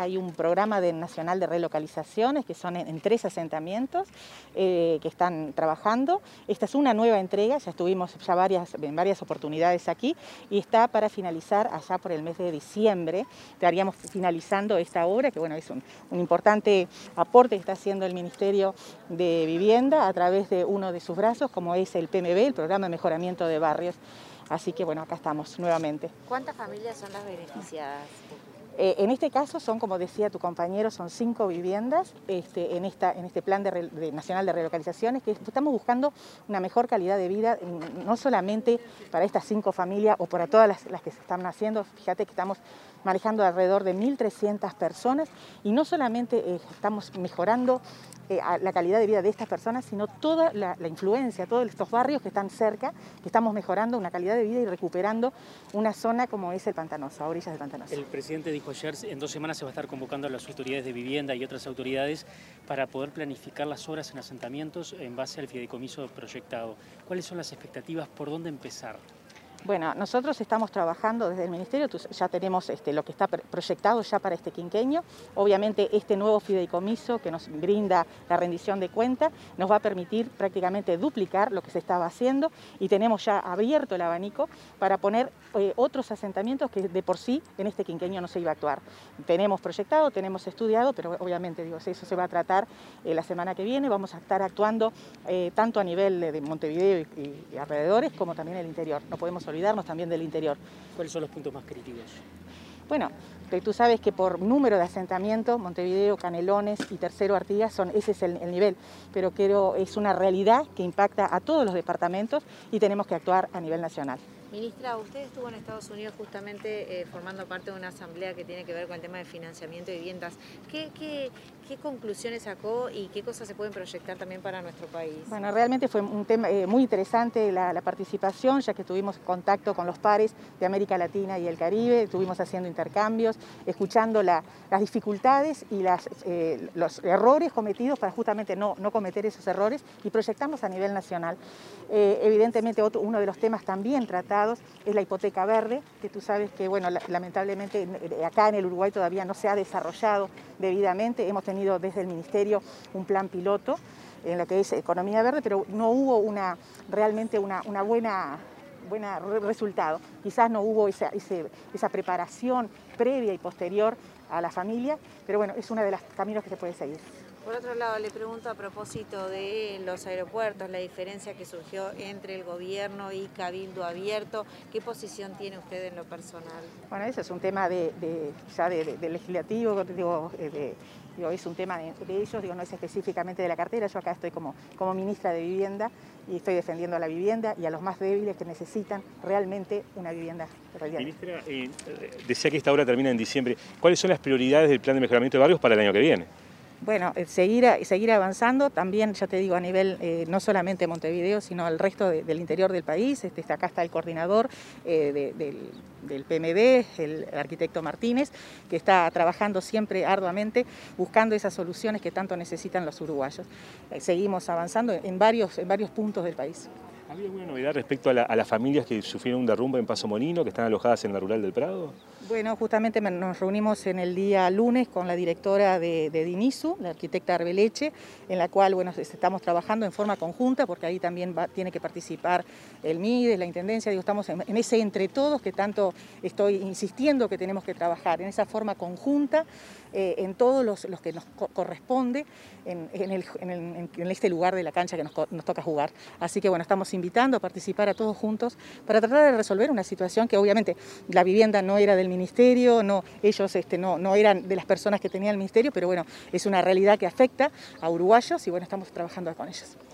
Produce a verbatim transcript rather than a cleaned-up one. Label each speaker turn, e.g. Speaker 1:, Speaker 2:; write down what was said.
Speaker 1: hay un programa de, nacional de relocalizaciones que son en, en tres asentamientos eh, que están trabajando. Esta es una nueva entrega, ya estuvimos ya varias, en varias oportunidades aquí y está para finalizar allá por el mes de diciembre. Estaríamos finalizando esta obra que bueno, es un, un importante aporte que está haciendo el Ministerio de Vivienda a través de uno de sus brazos, como es el P M B, el Programa de Mejoramiento de Barrios. Así que bueno, acá estamos nuevamente.
Speaker 2: ¿Cuántas familias son las beneficiadas?
Speaker 1: Eh, en este caso son, como decía tu compañero, son cinco viviendas este, en, esta, en este plan de, de nacional de relocalizaciones, que estamos buscando una mejor calidad de vida, no solamente para estas cinco familias o para todas las, las que se están haciendo. Fíjate que estamos manejando alrededor de mil trescientas personas y no solamente eh, estamos mejorando eh, la calidad de vida de estas personas, sino toda la, la influencia, todos estos barrios que están cerca, que estamos mejorando una calidad de vida y recuperando una zona como es el Pantanoso, a orillas del Pantanoso.
Speaker 3: El presidente dijo ayer, en dos semanas se va a estar convocando a las autoridades de vivienda y otras autoridades para poder planificar las obras en asentamientos en base al fideicomiso proyectado. ¿Cuáles son las expectativas? ¿Por dónde empezar?
Speaker 1: Bueno, nosotros estamos trabajando desde el Ministerio, ya tenemos este, lo que está proyectado ya para este quinquenio. Obviamente este nuevo fideicomiso que nos brinda la rendición de cuentas nos va a permitir prácticamente duplicar lo que se estaba haciendo y tenemos ya abierto el abanico para poner eh, otros asentamientos que de por sí en este quinquenio no se iba a actuar. Tenemos proyectado, tenemos estudiado, pero obviamente digo, eso se va a tratar eh, la semana que viene. Vamos a estar actuando eh, tanto a nivel de Montevideo y, y, y alrededores como también el interior. No podemos olvidarnos también del interior.
Speaker 3: ¿Cuáles son los puntos más críticos?
Speaker 1: Bueno, tú sabes que por número de asentamientos, Montevideo, Canelones y Tercero Artigas, son, ese es el, el nivel, pero creo es una realidad que impacta a todos los departamentos y tenemos que actuar a nivel nacional.
Speaker 2: Ministra, usted estuvo en Estados Unidos justamente eh, formando parte de una asamblea que tiene que ver con el tema de financiamiento de viviendas. ¿Qué, qué, qué conclusiones sacó y qué cosas se pueden proyectar también para nuestro país?
Speaker 1: Bueno, realmente fue un tema eh, muy interesante la, la participación, ya que tuvimos contacto con los pares de América Latina y el Caribe, estuvimos haciendo intercambios, escuchando la, las dificultades y las, eh, los errores cometidos para justamente no, no cometer esos errores y proyectarnos a nivel nacional. Eh, evidentemente otro, uno de los temas también tratados es la hipoteca verde, que tú sabes que bueno, lamentablemente acá en el Uruguay todavía no se ha desarrollado debidamente. Hemos tenido desde el Ministerio un plan piloto en lo que es economía verde, pero no hubo una, realmente una, una buena, buena resultado. Quizás no hubo esa, ese, esa preparación previa y posterior a la familia, pero bueno, es uno de los caminos que se puede seguir.
Speaker 2: Por otro lado, le pregunto a propósito de los aeropuertos, la diferencia que surgió entre el gobierno y Cabildo Abierto, ¿qué posición tiene usted en lo personal?
Speaker 1: Bueno, eso es un tema de, de, ya de, de, de legislativo, digo, de, digo, es un tema de, de ellos, digo, no es específicamente de la cartera. Yo acá estoy como, como ministra de Vivienda y estoy defendiendo a la vivienda y a los más débiles que necesitan realmente una vivienda de realidad.
Speaker 4: Ministra, eh, decía que esta obra termina en diciembre. ¿Cuáles son las prioridades del plan de mejoramiento de barrios para el año que viene?
Speaker 1: Bueno, seguir, seguir avanzando, también ya te digo a nivel eh, no solamente Montevideo, sino al resto de, del interior del país. Este, acá está el coordinador eh, de, del, del P M B, el arquitecto Martínez, que está trabajando siempre arduamente buscando esas soluciones que tanto necesitan los uruguayos. Eh, seguimos avanzando en varios, en varios puntos del país.
Speaker 4: ¿Había alguna novedad respecto a, la, a las familias que sufrieron un derrumbe en Paso Molino, que están alojadas en la Rural del Prado?
Speaker 1: Bueno, justamente nos reunimos en el día lunes con la directora de, de DINISU, la arquitecta Arbeleche, en la cual bueno, estamos trabajando en forma conjunta, porque ahí también va, tiene que participar el MIDES, la Intendencia, digo, estamos en, en ese entre todos que tanto estoy insistiendo que tenemos que trabajar, en esa forma conjunta, eh, en todos los, los que nos co corresponde, en, en, el, en, el, en este lugar de la cancha que nos, nos toca jugar. Así que bueno, estamos invitando a participar a todos juntos para tratar de resolver una situación que obviamente la vivienda no era del ministerio, no, ellos este, no, no eran de las personas que tenía el ministerio, pero bueno, es una realidad que afecta a uruguayos y bueno, estamos trabajando con ellos.